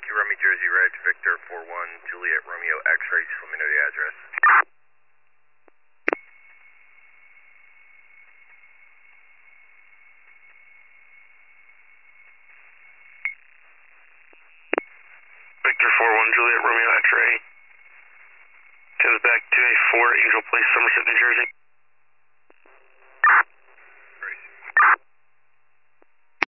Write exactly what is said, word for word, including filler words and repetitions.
Taxi Romeo Jersey Red, Victor four one, Juliet Romeo X-ray, just let me know the address. Victor four one, Juliet Romeo X-ray. Goes back to a four Angel Place, Somerset, New Jersey.